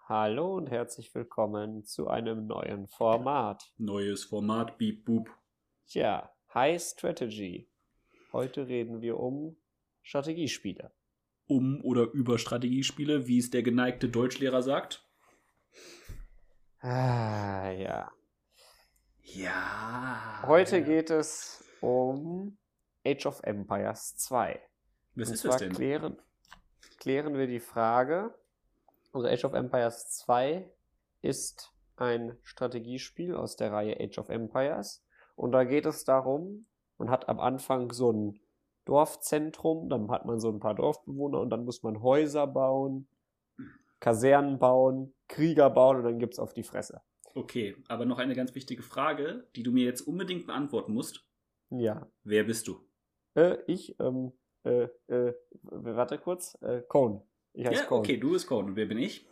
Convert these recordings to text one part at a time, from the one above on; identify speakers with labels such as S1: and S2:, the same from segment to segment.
S1: Hallo und herzlich willkommen zu einem neuen Format.
S2: Neues Format, Beep Boop.
S1: Tja, High Strategy. Heute reden wir um Strategiespiele.
S2: Oder über Strategiespiele, wie es der geneigte Deutschlehrer sagt.
S1: Ja.
S2: Ja.
S1: Heute geht es um Age of Empires 2.
S2: Was
S1: Und
S2: ist das
S1: zwar
S2: denn?
S1: klären wir die Frage, also Age of Empires 2 ist ein Strategiespiel aus der Reihe Age of Empires. Und da geht es darum, man hat am Anfang so ein Dorfzentrum, dann hat man so ein paar Dorfbewohner und dann muss man Häuser bauen, Kasernen bauen, Krieger bauen und dann gibt's auf die Fresse.
S2: Okay, aber noch eine ganz wichtige Frage, die du mir jetzt unbedingt beantworten musst.
S1: Ja.
S2: Wer bist du?
S1: Warte kurz, Cone. Ich heiße
S2: Ja,
S1: Cone.
S2: okay, du bist Conan. Und wer bin ich?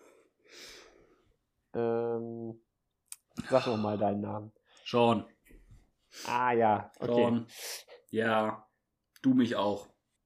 S1: Sag noch mal deinen Namen.
S2: Sean.
S1: Ah ja, okay.
S2: Sean. Ja, du mich auch.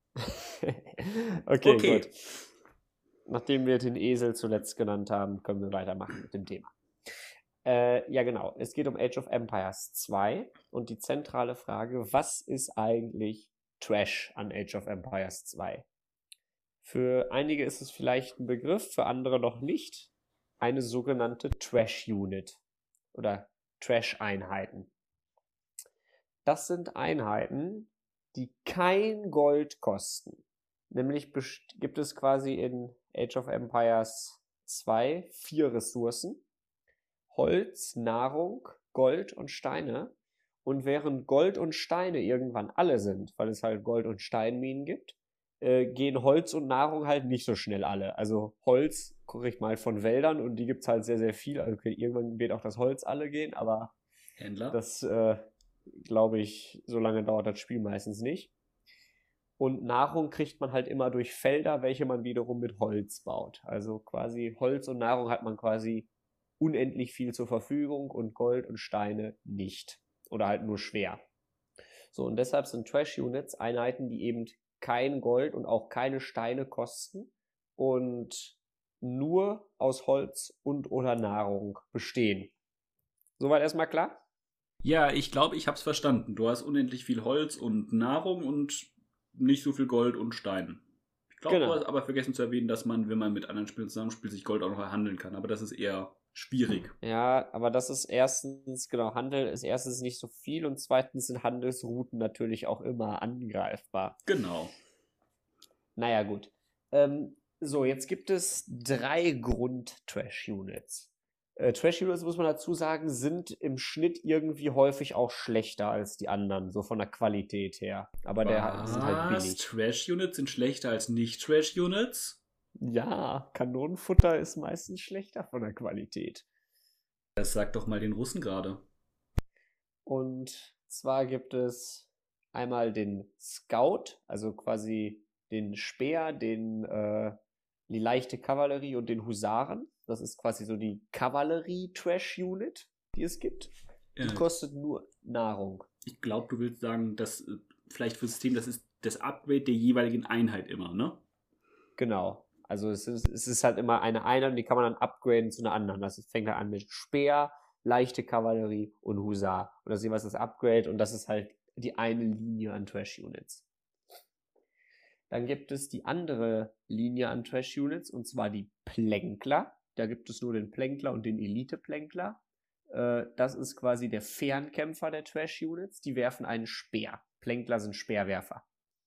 S1: Okay, gut. Nachdem wir den Esel zuletzt genannt haben, können wir weitermachen mit dem Thema. Ja, genau. Es geht um Age of Empires 2 und die zentrale Frage, was ist eigentlich Trash an Age of Empires 2? Für einige ist es vielleicht ein Begriff, für andere noch nicht. Eine sogenannte Trash-Unit oder Trash-Einheiten. Das sind Einheiten, die kein Gold kosten. Nämlich gibt es quasi in Age of Empires 2 4 Ressourcen. Holz, Nahrung, Gold und Steine. Und während Gold und Steine irgendwann alle sind, weil es halt Gold- und Steinminen gibt, gehen Holz und Nahrung halt nicht so schnell alle. Also Holz kriegt man halt von Wäldern und die gibt es halt sehr, sehr viel. Also irgendwann wird auch das Holz alle gehen, aber
S2: Händler.
S1: das glaube ich, so lange dauert das Spiel meistens nicht. Und Nahrung kriegt man halt immer durch Felder, welche man wiederum mit Holz baut. Also quasi Holz und Nahrung hat man quasi unendlich viel zur Verfügung und Gold und Steine nicht. Oder halt nur schwer. So, und deshalb sind Trash-Units Einheiten, die eben kein Gold und auch keine Steine kosten und nur aus Holz und oder Nahrung bestehen. Soweit erstmal klar?
S2: Ja, ich glaube, ich hab's verstanden. Du hast unendlich viel Holz und Nahrung und nicht so viel Gold und Stein. Ich glaube, du hast
S1: Genau.
S2: aber vergessen zu erwähnen, dass man, wenn man mit anderen Spielern zusammenspielt, sich Gold auch noch erhandeln kann. Aber das ist eher schwierig.
S1: Ja, aber das ist erstens, genau, Handel ist erstens nicht so viel und zweitens sind Handelsrouten natürlich auch immer angreifbar.
S2: Genau.
S1: Naja, gut. So, jetzt gibt es 3 Grund-Trash-Units. Trash-Units, muss man dazu sagen, sind im Schnitt irgendwie häufig auch schlechter als die anderen, so von der Qualität her. Aber die sind halt
S2: Was?
S1: billig.
S2: Trash-Units sind schlechter als Nicht-Trash-Units?
S1: Ja, Kanonenfutter ist meistens schlechter von der Qualität.
S2: Das sagt doch mal den Russen gerade.
S1: Und zwar gibt es einmal den Scout, also quasi den Speer, die leichte Kavallerie und den Husaren. Das ist quasi so die Kavallerie-Trash-Unit, die es gibt. Die kostet nur Nahrung.
S2: Ich glaube, du willst sagen, dass vielleicht fürs System, das ist das Upgrade der jeweiligen Einheit immer, ne?
S1: Genau. Also es ist halt immer eine Einheit und die kann man dann upgraden zu einer anderen. Das fängt halt an mit Speer, leichte Kavallerie und Husar. Und das ist jeweils das Upgrade und das ist halt die eine Linie an Trash-Units. Dann gibt es die andere Linie an Trash-Units und zwar die Plänkler. Da gibt es nur den Plänkler und den Elite-Plänkler. Das ist quasi der Fernkämpfer der Trash-Units. Die werfen einen Speer. Plänkler sind Speerwerfer.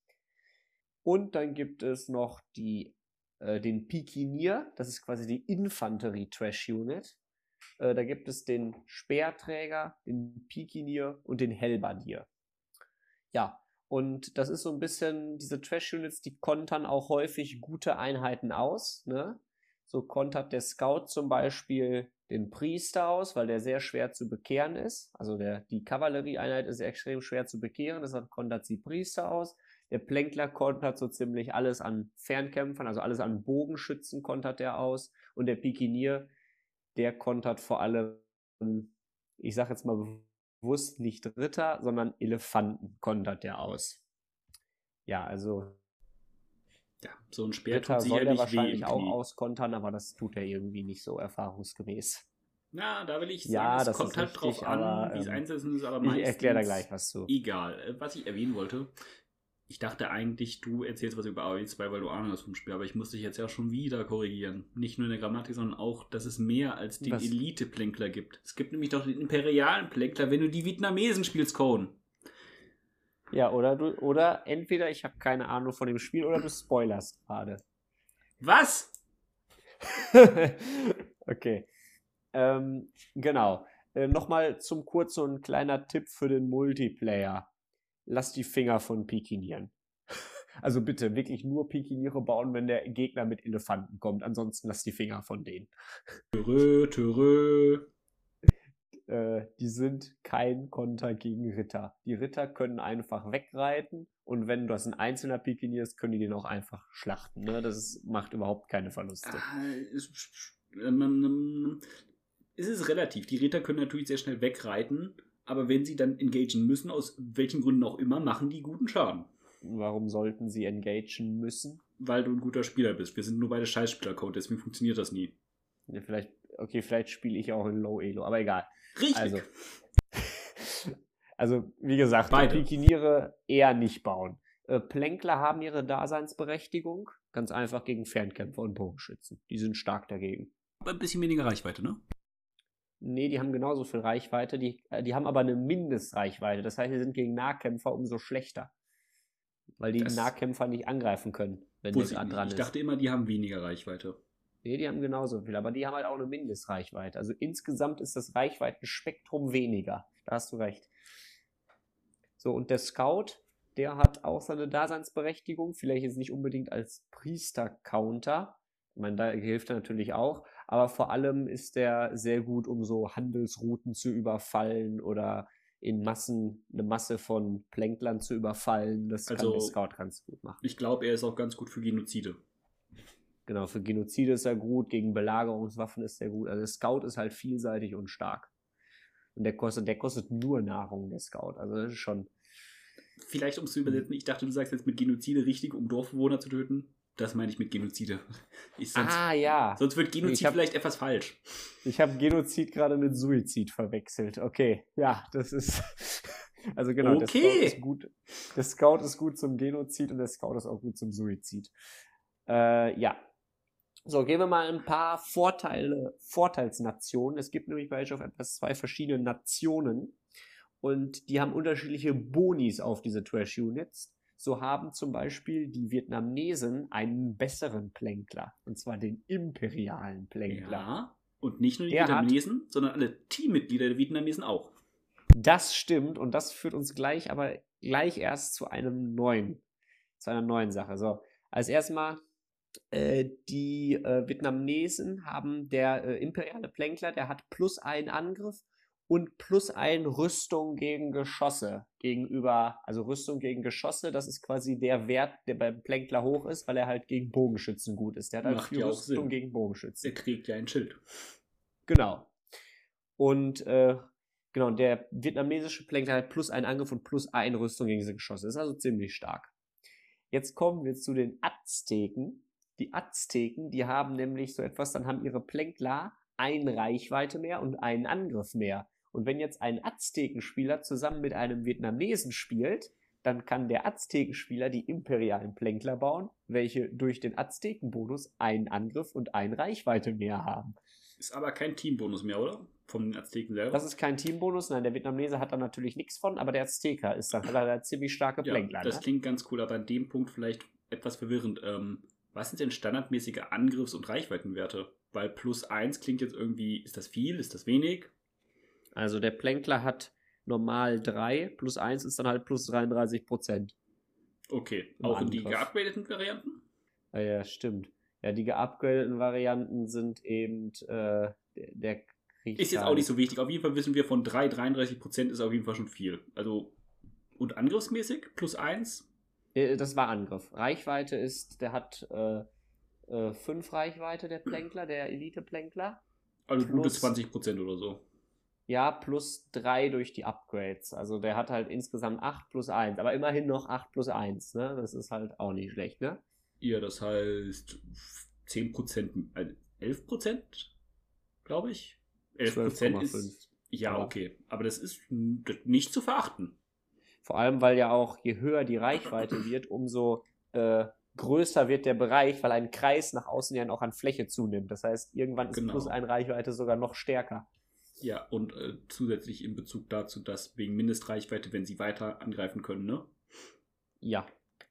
S1: Und dann gibt es noch den Pikinier. Das ist quasi die Infanterie-Trash-Unit. Da gibt es den Speerträger, den Pikinier und den Helbardier. Ja, und das ist so ein bisschen, diese Trash-Units, die kontern auch häufig gute Einheiten aus. Ne? So kontert der Scout zum Beispiel den Priester aus, weil der sehr schwer zu bekehren ist. Also die Kavallerieeinheit ist extrem schwer zu bekehren, deshalb kontert sie Priester aus. Der Plänkler kontert so ziemlich alles an Fernkämpfern, also alles an Bogenschützen kontert der aus. Und der Pikinier, der kontert vor allem, ich sag jetzt mal bewusst nicht Ritter, sondern Elefanten kontert der aus. Ja, also
S2: Ja, so ein Speer
S1: Ritter
S2: tut
S1: soll der
S2: sicherlich weh
S1: wahrscheinlich
S2: im
S1: auch
S2: Knie.
S1: auskontern, aber das tut er irgendwie nicht so erfahrungsgemäß.
S2: Na, da will ich sagen,
S1: Ja,
S2: es
S1: das
S2: kommt
S1: ist
S2: halt drauf
S1: richtig,
S2: an,
S1: aber
S2: wie es einsetzen ist, aber
S1: ich erkläre da
S2: meistens
S1: gleich was zu.
S2: egal. Was ich erwähnen wollte, ich dachte eigentlich, du erzählst was über AOE2, weil du Ahnung hast vom Spiel, aber ich muss dich jetzt ja schon wieder korrigieren. Nicht nur in der Grammatik, sondern auch, dass es mehr als den
S1: Was?
S2: Elite-Plänkler gibt. Es gibt nämlich doch den imperialen Plänkler, wenn du die Vietnamesen spielst, Cohen.
S1: Ja, oder entweder ich habe keine Ahnung von dem Spiel oder du spoilerst gerade.
S2: Was?
S1: Okay. Genau. Nochmal zum Kurz so ein kleiner Tipp für den Multiplayer. Lass die Finger von Pikinieren. Also bitte wirklich nur Pikiniere bauen, wenn der Gegner mit Elefanten kommt. Ansonsten lass die Finger von denen.
S2: Törö.
S1: Die sind kein Konter gegen Ritter. Die Ritter können einfach wegreiten und wenn das ein einzelner Pikinier ist, können die den auch einfach schlachten. Ne? Macht überhaupt keine Verluste.
S2: Es ist relativ. Die Ritter können natürlich sehr schnell wegreiten, aber wenn sie dann engagen müssen, aus welchen Gründen auch immer, machen die guten Schaden.
S1: Warum sollten sie engagen müssen?
S2: Weil du ein guter Spieler bist. Wir sind nur beide Scheißspieler-Code, deswegen funktioniert das nie.
S1: Ja, vielleicht spiele ich auch in Low Elo, aber egal.
S2: Richtig.
S1: Also wie gesagt,
S2: Beide.
S1: Pikiniere eher nicht bauen. Plänkler haben ihre Daseinsberechtigung, ganz einfach gegen Fernkämpfer und Bogenschützen. Die sind stark dagegen.
S2: Aber ein bisschen weniger Reichweite, ne?
S1: Nee, die haben genauso viel Reichweite, die haben aber eine Mindestreichweite. Das heißt, die sind gegen Nahkämpfer umso schlechter. Weil die Nahkämpfer nicht angreifen können, wenn der gerade dran ist.
S2: Ich dachte immer, die haben weniger Reichweite.
S1: Nee, die haben genauso viel, aber die haben halt auch eine Mindestreichweite. Also insgesamt ist das Reichweitenspektrum weniger. Da hast du recht. So, und der Scout, der hat auch seine Daseinsberechtigung. Vielleicht jetzt nicht unbedingt als Priester-Counter. Ich meine, da hilft er natürlich auch. Aber vor allem ist der sehr gut, um so Handelsrouten zu überfallen oder in Massen eine Masse von Plänklern zu überfallen. Das kann der Scout ganz gut machen.
S2: Ich glaube, er ist auch ganz gut für Genozide.
S1: Genau, für Genozide ist er gut, gegen Belagerungswaffen ist er gut. Also der Scout ist halt vielseitig und stark. Und der kostet nur Nahrung, der Scout. Also das ist schon...
S2: Vielleicht, um es zu übersetzen, ich dachte, du sagst jetzt mit Genozide richtig, um Dorfbewohner zu töten. Das meine ich mit Genozide.
S1: Ja.
S2: Sonst wird Genozid vielleicht etwas falsch.
S1: Ich habe Genozid gerade mit Suizid verwechselt. Okay, ja, das ist... Also genau,
S2: okay.
S1: Der Scout ist gut. Der Scout ist gut zum Genozid und der Scout ist auch gut zum Suizid. Ja. So, gehen wir mal ein paar Vorteilsnationen. Es gibt nämlich bei Age of Empires 2 verschiedene Nationen und die haben unterschiedliche Bonis auf diese Trash-Units. So haben zum Beispiel die Vietnamesen einen besseren Plänkler, und zwar den imperialen Plänkler.
S2: Ja, und nicht nur die Vietnamesen, sondern alle Teammitglieder der Vietnamesen auch.
S1: Das stimmt und das führt uns gleich erst zu einer neuen Sache. So, als erstmal die Vietnamesen haben der imperiale Plänkler, der hat +1 Angriff und +1 Rüstung gegen Geschosse also Rüstung gegen Geschosse, das ist quasi der Wert, der beim Plänkler hoch ist, weil er halt gegen Bogenschützen gut ist. Der hat halt viel Rüstung gegen Bogenschützen.
S2: Er trägt ja ein Schild.
S1: Genau. Und genau, der vietnamesische Plänkler hat +1 Angriff und +1 Rüstung gegen diese Geschosse. Das ist also ziemlich stark. Jetzt kommen wir zu den Azteken. Die Azteken, die haben nämlich so etwas, dann haben ihre Plänkler eine Reichweite mehr und einen Angriff mehr. Und wenn jetzt ein Aztekenspieler zusammen mit einem Vietnamesen spielt, dann kann der Aztekenspieler die imperialen Plänkler bauen, welche durch den Aztekenbonus einen Angriff und eine Reichweite mehr haben.
S2: Ist aber kein Teambonus mehr, oder? Vom Azteken selber?
S1: Das ist kein Teambonus, nein, der Vietnamese hat da natürlich nichts von, aber der Azteker ist dann halt ziemlich starke Plänkler.
S2: Das klingt ganz cool, aber an dem Punkt vielleicht etwas verwirrend. Was sind denn standardmäßige Angriffs- und Reichweitenwerte? Weil +1 klingt jetzt irgendwie, ist das viel, ist das wenig?
S1: Also der Plänkler hat normal 3, +1 ist dann halt +33%.
S2: Okay, auch in die geupgradeten Varianten?
S1: Ja, stimmt. Ja, die geupgradeten Varianten sind eben der Krieg.
S2: Ist jetzt auch nicht so wichtig. Auf jeden Fall wissen wir, von 33% ist auf jeden Fall schon viel. Also, und angriffsmäßig? +1?
S1: Das war Angriff. Reichweite ist, der hat 5 Reichweite, der Plänkler, der Elite-Plänkler.
S2: Also gute 20% oder so.
S1: Ja, +3 durch die Upgrades. Also der hat halt insgesamt 8 +1, aber immerhin noch 8 +1, ne? Das ist halt auch nicht schlecht, ne?
S2: Ja, das heißt 10%, 11%, glaube ich. 11%
S1: 12,5.
S2: ist, ja,
S1: Aber
S2: okay. Aber das ist nicht zu verachten.
S1: vor allem, weil ja auch, je höher die Reichweite wird, umso größer wird der Bereich, weil ein Kreis nach außen ja auch an Fläche zunimmt. Das heißt, irgendwann ist
S2: Genau.
S1: plus ein Reichweite sogar noch stärker.
S2: Ja, und zusätzlich in Bezug dazu, dass wegen Mindestreichweite, wenn sie weiter angreifen können, ne?
S1: Ja.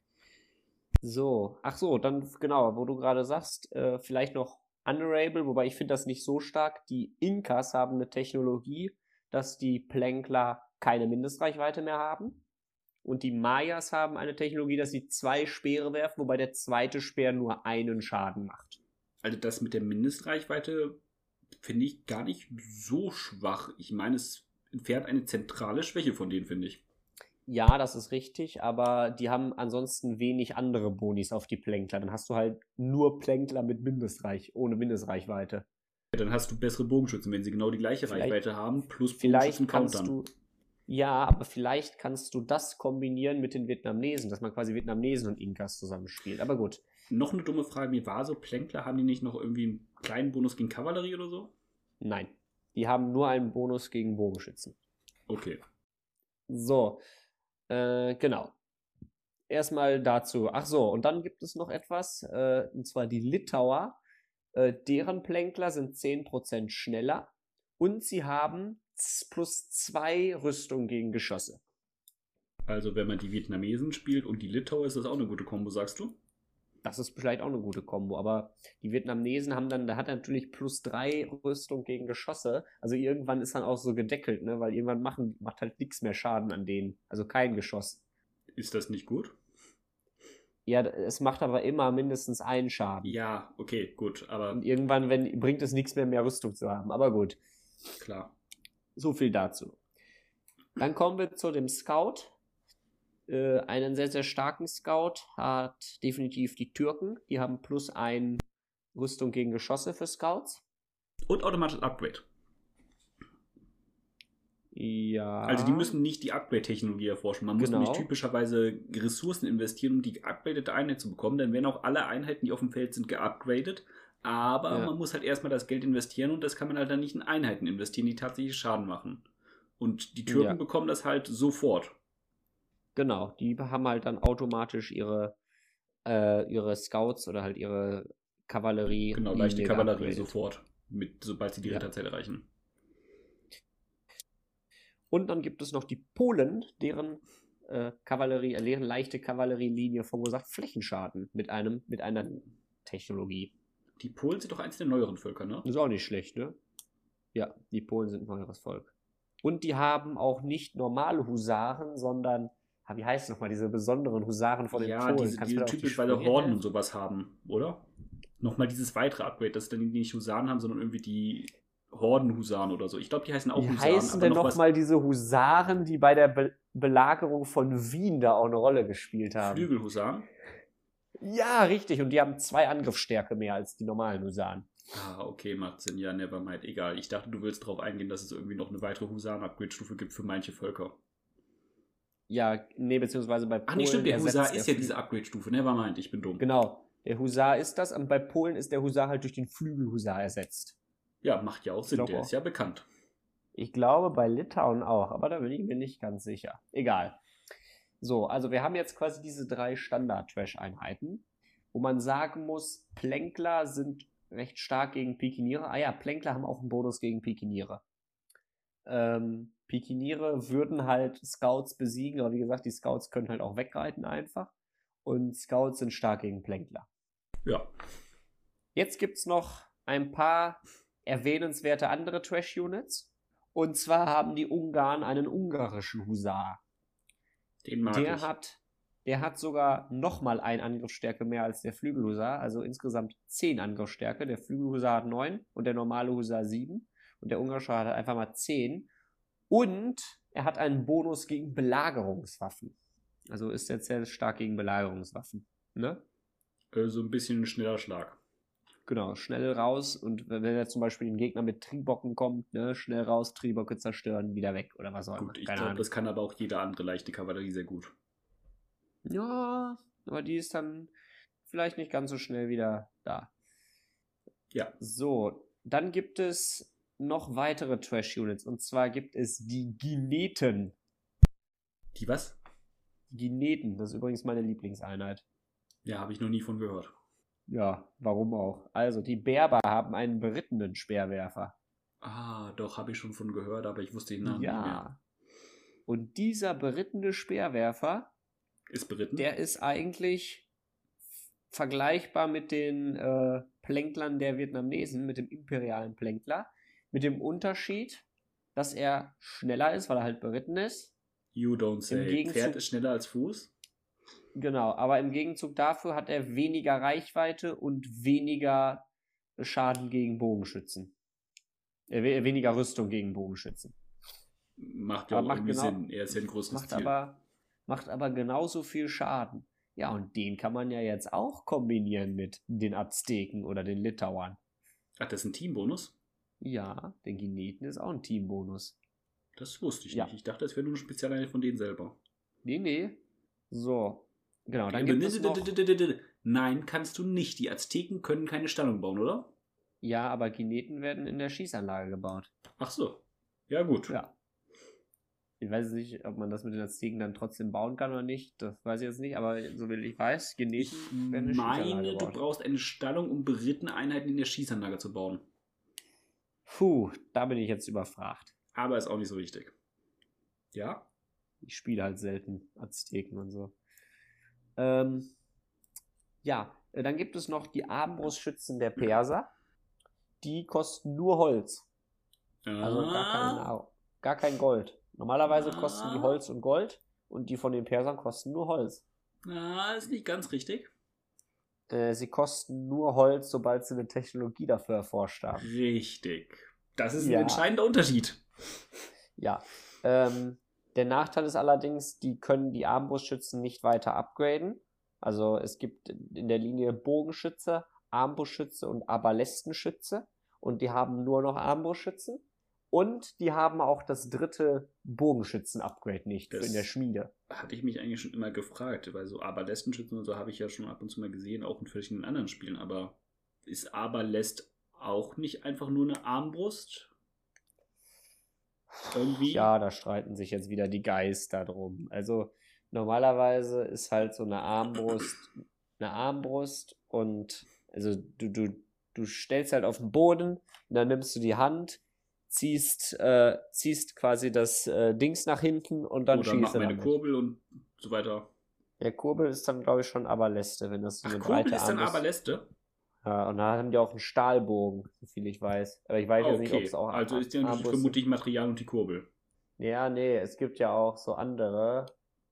S1: So, ach so, dann genau, wo du gerade sagst, vielleicht noch Honorable, wobei ich finde das nicht so stark. Die Inkas haben eine Technologie, dass die Plänkler keine Mindestreichweite mehr haben. Und die Mayas haben eine Technologie, dass sie 2 Speere werfen, wobei der zweite Speer nur einen Schaden macht.
S2: Also das mit der Mindestreichweite finde ich gar nicht so schwach. Ich meine, es entfernt eine zentrale Schwäche von denen, finde ich.
S1: Ja, das ist richtig, aber die haben ansonsten wenig andere Bonis auf die Plänkler. Dann hast du halt nur Plänkler mit ohne Mindestreichweite.
S2: Ja, dann hast du bessere Bogenschützen, wenn sie genau die gleiche Reichweite haben, plus Bogenschützen countern.
S1: Ja, aber vielleicht kannst du das kombinieren mit den Vietnamesen, dass man quasi Vietnamesen und Inkas zusammenspielt. Aber gut.
S2: Noch eine dumme Frage, mir war so, Plänkler, haben die nicht noch irgendwie einen kleinen Bonus gegen Kavallerie oder so?
S1: Nein. Die haben nur einen Bonus gegen Bogenschützen.
S2: Okay.
S1: So. Genau. Erstmal dazu. Ach so, und dann gibt es noch etwas, und zwar die Litauer. Deren Plänkler sind 10% schneller und sie haben plus 2 Rüstung gegen Geschosse.
S2: Also wenn man die Vietnamesen spielt und die Litauer, ist das auch eine gute Kombo, sagst du?
S1: Das ist vielleicht auch eine gute Kombo, aber die Vietnamesen haben dann, da hat er natürlich plus 3 Rüstung gegen Geschosse. Also irgendwann ist dann auch so gedeckelt, ne? Weil irgendwann macht halt nichts mehr Schaden an denen. Also kein Geschoss.
S2: Ist das nicht gut?
S1: Ja, es macht aber immer mindestens einen Schaden.
S2: Ja, okay, gut, aber.
S1: Und irgendwann bringt es nichts mehr Rüstung zu haben. Aber gut.
S2: Klar.
S1: So viel dazu. Dann kommen wir zu dem Scout. Einen sehr, sehr starken Scout hat definitiv die Türken. Die haben plus 1 Rüstung gegen Geschosse für Scouts.
S2: Und automatisches Upgrade.
S1: Ja.
S2: Also die müssen nicht die Upgrade-Technologie erforschen. Man muss
S1: Genau.
S2: nämlich typischerweise Ressourcen investieren, um die geupgradete Einheit zu bekommen. Dann werden auch alle Einheiten, die auf dem Feld sind, geupgradet. Aber man muss halt erstmal das Geld investieren und das kann man halt dann nicht in Einheiten investieren, die tatsächlich Schaden machen. Und die Türken bekommen das halt sofort.
S1: Genau, die haben halt dann automatisch ihre Scouts oder halt ihre Kavallerie.
S2: Genau, leichte Kavallerie sofort, sobald sie die Ritterzeit erreichen.
S1: Und dann gibt es noch die Polen, deren deren leichte Kavallerielinie verursacht Flächenschaden mit einer Technologie.
S2: Die Polen sind doch eins der neueren Völker, ne?
S1: Das ist auch nicht schlecht, ne? Ja, die Polen sind ein neueres Volk. Und die haben auch nicht normale Husaren, sondern, wie heißt es nochmal, diese besonderen Husaren von den Polen?
S2: Ja, die typischerweise Horden und sowas haben, oder? Nochmal dieses weitere Upgrade, dass dann die nicht Husaren haben, sondern irgendwie die Horden-Husaren oder so. Ich glaube, die heißen auch Husaren.
S1: Wie heißen denn nochmal diese Husaren, die bei der Belagerung von Wien da auch eine Rolle gespielt haben?
S2: Flügelhusaren?
S1: Ja, richtig. Und die haben 2 Angriffsstärke mehr als die normalen Husaren.
S2: Ah, okay, macht Sinn. Ja, nevermind. Egal. Ich dachte, du willst darauf eingehen, dass es irgendwie noch eine weitere Husaren-Upgrade-Stufe gibt für manche Völker.
S1: Ja, nee, beziehungsweise bei Polen.
S2: Ach nee, stimmt, der Husar ist ja diese Upgrade-Stufe. Nevermind, ich bin dumm.
S1: Genau, der Husar ist das, und bei Polen ist der Husar halt durch den Flügelhusar ersetzt.
S2: Ja, macht ja auch Sinn, der ist ja bekannt.
S1: Ich glaube bei Litauen auch, aber da bin ich mir nicht ganz sicher. Egal. So, also wir haben jetzt quasi diese 3 Standard-Trash-Einheiten, wo man sagen muss, Plänkler sind recht stark gegen Pikiniere. Ah ja, Plänkler haben auch einen Bonus gegen Pikiniere. Pikiniere würden halt Scouts besiegen, aber wie gesagt, die Scouts können halt auch wegreiten einfach. Und Scouts sind stark gegen Plänkler.
S2: Ja.
S1: Jetzt gibt es noch ein paar erwähnenswerte andere Trash-Units. Und zwar haben die Ungarn einen ungarischen Husar.
S2: Den mag ich.
S1: Der hat sogar nochmal 1 Angriffsstärke mehr als der Flügelhusar, also insgesamt 10 Angriffsstärke. Der Flügelhusar hat 9 und der normale Husar 7. Und der ungarische hat einfach mal 10. Und er hat einen Bonus gegen Belagerungswaffen. Also ist jetzt sehr stark gegen Belagerungswaffen. Ne?
S2: So ein bisschen ein schneller Schlag.
S1: Genau, schnell raus. Und wenn er zum Beispiel ein Gegner mit Triebocken kommt, ne, schnell raus, Triebocke zerstören, wieder weg oder was auch immer.
S2: Gut, ich glaube, das kann aber auch jede andere leichte Kavallerie sehr gut.
S1: Ja, aber die ist dann vielleicht nicht ganz so schnell wieder da.
S2: Ja.
S1: So, dann gibt es noch weitere Trash-Units. Und zwar gibt es die Gineten.
S2: Die was?
S1: Gineten, das ist übrigens meine Lieblingseinheit.
S2: Ja, habe ich noch nie von gehört.
S1: Ja, warum auch? Also, die Berber haben einen berittenen Speerwerfer.
S2: Ah, doch, habe ich schon von gehört, aber ich wusste den Namen nicht mehr.
S1: Ja. Und dieser berittene Speerwerfer,
S2: Ist beritten?
S1: der ist eigentlich vergleichbar mit den Plänklern der Vietnamesen, mit dem imperialen Plänkler, mit dem Unterschied, dass er schneller ist, weil er halt beritten ist.
S2: You don't say. Pferd ist schneller als Fuß?
S1: Genau, aber im Gegenzug dafür hat er weniger Reichweite und weniger Schaden gegen Bogenschützen. Weniger Rüstung gegen Bogenschützen.
S2: Macht ja auch irgendwie Sinn. Er ist ja ein größeres Ziel.
S1: Macht aber genauso viel Schaden. Ja, und den kann man ja jetzt auch kombinieren mit den Azteken oder den Litauern.
S2: Ach, das ist ein Teambonus?
S1: Ja, den Gineten ist auch ein Teambonus.
S2: Das wusste ich nicht. Ich dachte, das wäre nur eine Spezialeinheit von denen selber.
S1: Nee. So. Genau, dann gibt es noch...
S2: Nein, kannst du nicht. Die Azteken können keine Stellung bauen, oder?
S1: Ja, aber Gineten werden in der Schießanlage gebaut.
S2: Ach so. Ja, gut.
S1: Ja. Ich weiß nicht, ob man das mit den Azteken dann trotzdem bauen kann oder nicht. Das weiß ich jetzt nicht, aber so wie ich weiß, Gineten werden in der Schießanlage gebaut.
S2: Du brauchst eine Stallung, um berittene Einheiten in der Schießanlage zu bauen.
S1: Puh, da bin ich jetzt überfragt.
S2: Aber ist auch nicht so wichtig. Ja?
S1: Ich spiele halt selten Azteken und so. Ja, dann gibt es noch die Armbrustschützen der Perser. Die kosten nur Holz. Also gar kein Gold. Normalerweise kosten die Holz und Gold und die von den Persern kosten nur Holz.
S2: Ist nicht ganz richtig.
S1: Sie kosten nur Holz, sobald sie eine Technologie dafür erforscht haben.
S2: Richtig. Das ist ein entscheidender Unterschied.
S1: Ja. Der Nachteil ist allerdings, die können die Armbrustschützen nicht weiter upgraden. Also es gibt in der Linie Bogenschütze, Armbrustschütze und Arballestenschütze. Und die haben nur noch Armbrustschützen. Und die haben auch das dritte Bogenschützen-Upgrade nicht in der Schmiede.
S2: Hatte ich mich eigentlich schon immer gefragt, weil so Arballestenschützen und so habe ich ja schon ab und zu mal gesehen, auch in verschiedenen anderen Spielen. Aber ist Arbalest auch nicht einfach nur eine Armbrust? Irgendwie?
S1: Ja, da streiten sich jetzt wieder die Geister drum. Also normalerweise ist halt so eine Armbrust und also du stellst halt auf den Boden und dann nimmst du die Hand, ziehst quasi das Dings nach hinten und dann schießt du.
S2: Oder eine Kurbel und so weiter.
S1: Der Kurbel ist dann, glaube ich, schon Aberläste, wenn das so eine breite
S2: Kurbel ist dann Aberläste?
S1: Ja, und da haben die auch einen Stahlbogen, so viel ich weiß. Aber ich weiß jetzt nicht, ob es auch
S2: also ist ja vermutlich Material und die Kurbel.
S1: Ja, nee, es gibt ja auch so andere.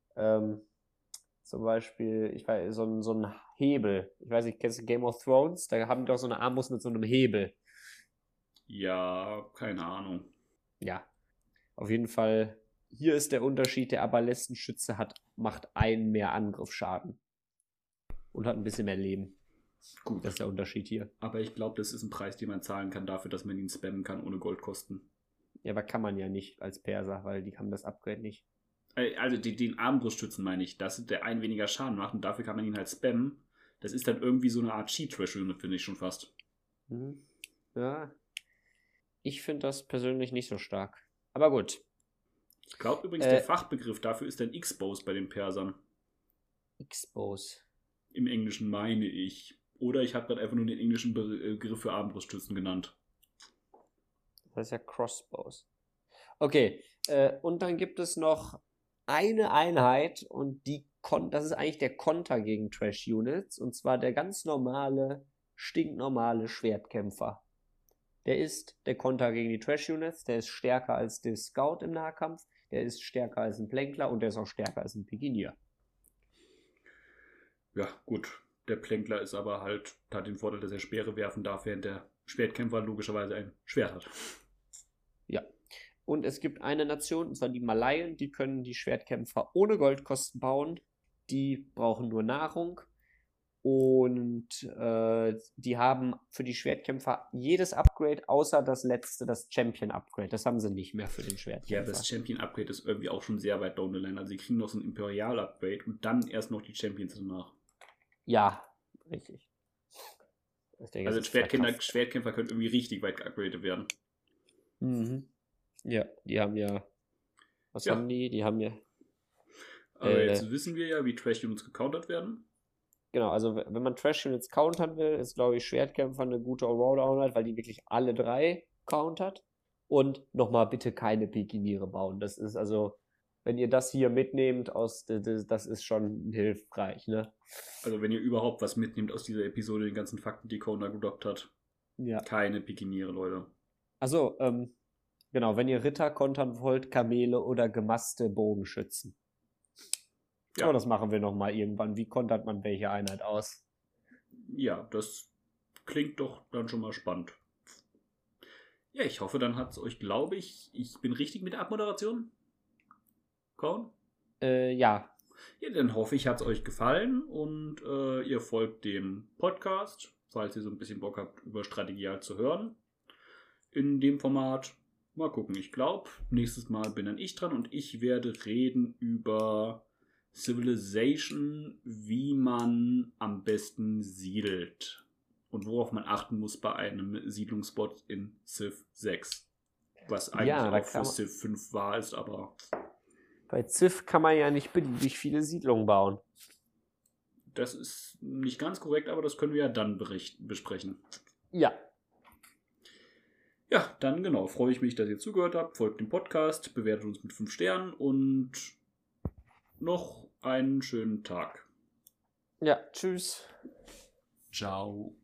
S1: Zum Beispiel, ich weiß, so ein Hebel. Ich weiß nicht, kennst du Game of Thrones? Da haben die doch so eine Armbrust mit so einem Hebel.
S2: Ja, keine Ahnung.
S1: Ja, auf jeden Fall, hier ist der Unterschied, der Arballestenschütze macht einen mehr Angriffsschaden. Und hat ein bisschen mehr Leben.
S2: Gut.
S1: Das ist der Unterschied hier.
S2: Aber ich glaube, das ist ein Preis, den man zahlen kann dafür, dass man ihn spammen kann ohne Goldkosten.
S1: Ja, aber kann man ja nicht als Perser, weil die haben das Upgrade nicht.
S2: Also den Armbrustschützen meine ich, dass der einen weniger Schaden macht und dafür kann man ihn halt spammen. Das ist dann irgendwie so eine Art Cheat-Trash-Unit, finde ich schon fast.
S1: Ja. Ich finde das persönlich nicht so stark. Aber gut.
S2: Ich glaube übrigens, der Fachbegriff dafür ist ein X-Bose bei den Persern.
S1: X-Bose.
S2: Im Englischen meine ich. Oder ich habe gerade einfach nur den englischen Begriff für Armbrustschützen genannt.
S1: Das ist ja Crossbows. Okay, und dann gibt es noch eine Einheit und das ist eigentlich der Konter gegen Trash-Units, und zwar der ganz normale, stinknormale Schwertkämpfer. Der ist der Konter gegen die Trash-Units, der ist stärker als der Scout im Nahkampf, der ist stärker als ein Plänkler und der ist auch stärker als ein Pikinier.
S2: Ja, gut. Der Plänkler ist aber hat den Vorteil, dass er Speere werfen darf, während der Schwertkämpfer logischerweise ein Schwert hat.
S1: Ja. Und es gibt eine Nation, und zwar die Malayen, die können die Schwertkämpfer ohne Goldkosten bauen. Die brauchen nur Nahrung. Und die haben für die Schwertkämpfer jedes Upgrade, außer das letzte, das Champion-Upgrade. Das haben sie nicht mehr für den Schwertkämpfer.
S2: Ja, das Champion-Upgrade ist irgendwie auch schon sehr weit down the line. Also sie kriegen noch so ein Imperial-Upgrade und dann erst noch die Champions danach.
S1: Ja, richtig. Ich denke,
S2: Also
S1: es ist
S2: Schwertkämpfer können irgendwie richtig weit geupgradet werden.
S1: Mhm. Ja, die haben ja. Was haben die? Die haben ja.
S2: Aber jetzt wissen wir ja, wie Trash-Units gecountert werden.
S1: Genau, also wenn man Trash-Units countern will, ist, glaube ich, Schwertkämpfer eine gute Allrounder, weil die wirklich alle 3 countert. Und nochmal bitte keine Pikiniere bauen. Das ist also, wenn ihr das hier mitnehmt, das ist schon hilfreich, ne?
S2: Also wenn ihr überhaupt was mitnehmt aus dieser Episode, den ganzen Fakten, die Kona gedroppt hat.
S1: Ja.
S2: Keine Pikiniere, Leute.
S1: Also, genau, wenn ihr Ritter kontern wollt, Kamele oder gemasste Bogenschützen. Ja. Aber das machen wir nochmal irgendwann. Wie kontert man welche Einheit aus?
S2: Ja, das klingt doch dann schon mal spannend. Ja, ich hoffe, dann hat es euch, glaube ich bin richtig mit der Abmoderation? Korn?
S1: Ja.
S2: Ja, dann hoffe ich, hat es euch gefallen und ihr folgt dem Podcast, falls ihr so ein bisschen Bock habt, über Strategie halt zu hören. In dem Format. Mal gucken. Ich glaube, nächstes Mal bin dann ich dran und ich werde reden über Civilization, wie man am besten siedelt und worauf man achten muss bei einem Siedlungsspot in Civ 6. Was eigentlich auch für Civ 5 wahr ist, aber
S1: bei Civ kann man ja nicht beliebig viele Siedlungen bauen.
S2: Das ist nicht ganz korrekt, aber das können wir ja dann besprechen.
S1: Ja.
S2: Ja, dann genau, freue ich mich, dass ihr zugehört habt. Folgt dem Podcast, bewertet uns mit 5 Sternen und noch einen schönen Tag.
S1: Ja, tschüss.
S2: Ciao.